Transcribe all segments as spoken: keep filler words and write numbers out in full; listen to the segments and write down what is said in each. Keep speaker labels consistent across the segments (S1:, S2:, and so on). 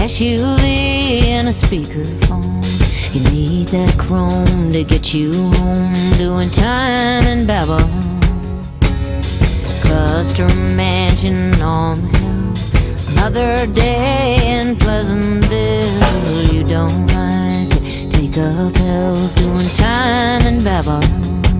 S1: S U V and a speakerphone. You need that chrome to get you home, doing time in Babylon. Cluster mansion on the hill, another day in Pleasantville. You don't like it, take a pill, doing time in Babylon.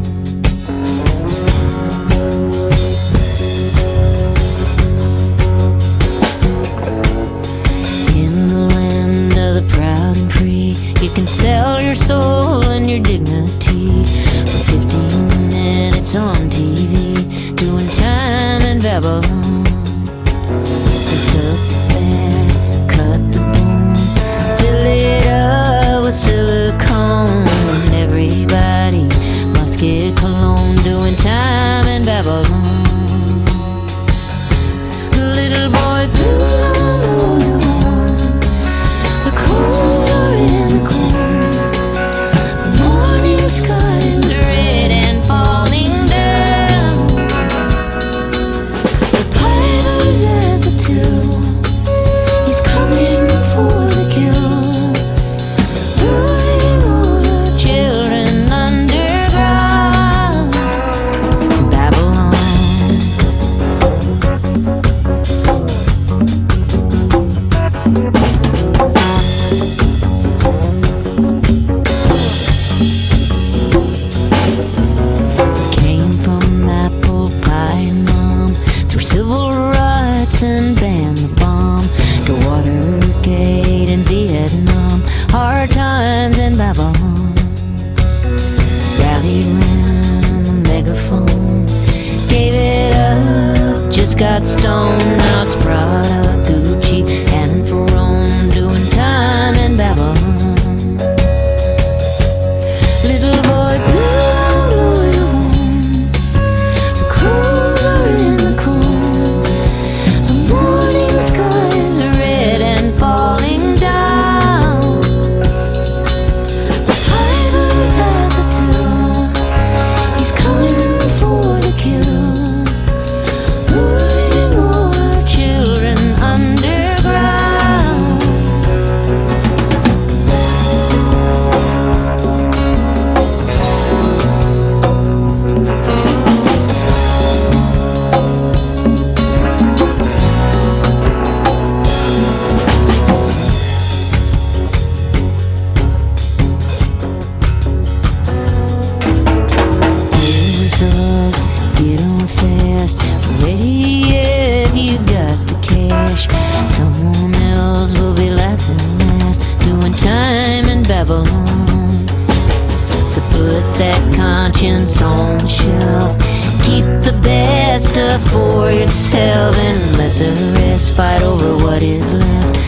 S1: You can sell your soul and your dignity for fifteen minutes on T V, doing time in Babylon. So suck the fat, cut the bone, fill it up with silicone. Everybody must get cologne, doing time in Babylon. Little boy blue, the cold are in the sky is red and falling down. The piper's at the till, he's coming for the kill, ruling all our children underground. Babylon. Civil rights and ban the bomb, to Watergate and Vietnam, hard times in Babylon. Rallied round the megaphone, gave it up, just got stoned. Now it's Prada, Gucci, and Ferrone, doing time in Babylon. Little boy blue, the crows are in the cold. Skies are red and falling down. The piper's at the till, he's coming for the kill, ruling all our children underground. Get on fast, ready if you got the cash. Someone else will be laughing last, doing time in Babylon. So put that conscience on the shelf, keep the best stuff for yourself, and let the rest fight over what is left.